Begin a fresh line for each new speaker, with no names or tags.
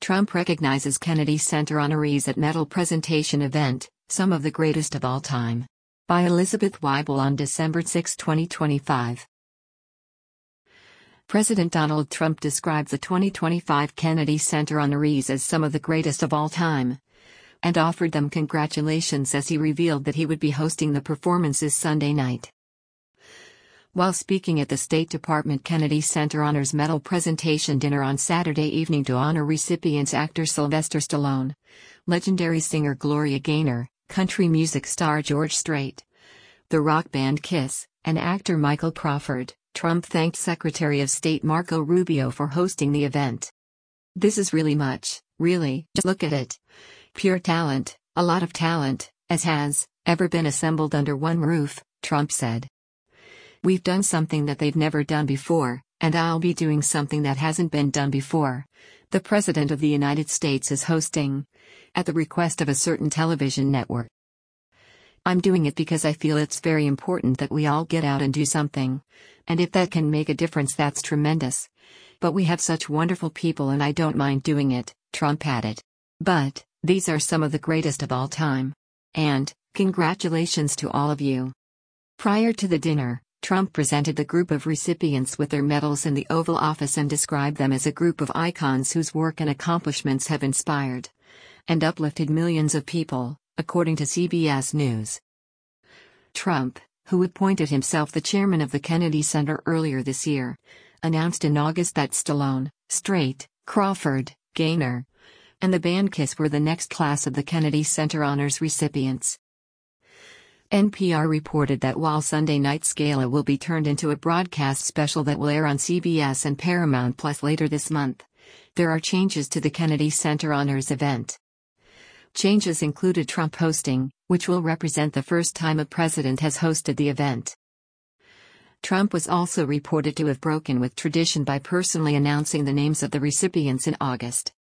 Trump recognizes Kennedy Center honorees at medal presentation event, some of the greatest of all time. By Elizabeth Weibel on December 6, 2025. President Donald Trump described the 2025 Kennedy Center honorees as some of the greatest of all time, and offered them congratulations as he revealed that he would be hosting the performances Sunday night. While speaking at the State Department Kennedy Center Honors Medal presentation dinner on Saturday evening to honor recipients actor Sylvester Stallone, legendary singer Gloria Gaynor, country music star George Strait, the rock band Kiss, and actor Michael Crawford, Trump thanked Secretary of State Marco Rubio for hosting the event. "This is really much, really, just look at it. Pure talent, a lot of talent, as has ever been assembled under one roof," Trump said. "We've done something that they've never done before, and I'll be doing something that hasn't been done before. The President of the United States is hosting, at the request of a certain television network. I'm doing it because I feel it's very important that we all get out and do something. And if that can make a difference, that's tremendous. But we have such wonderful people and I don't mind doing it," Trump added. "But, these are some of the greatest of all time. And, congratulations to all of you." Prior to the dinner, Trump presented the group of recipients with their medals in the Oval Office and described them as a group of icons whose work and accomplishments have inspired and uplifted millions of people, according to CBS News. Trump, who appointed himself the chairman of the Kennedy Center earlier this year, announced in August that Stallone, Strait, Crawford, Gaynor, and the band Kiss were the next class of the Kennedy Center Honors recipients. NPR reported that while Sunday night's gala will be turned into a broadcast special that will air on CBS and Paramount Plus later this month, there are changes to the Kennedy Center Honors event. Changes included Trump hosting, which will represent the first time a president has hosted the event. Trump was also reported to have broken with tradition by personally announcing the names of the recipients in August.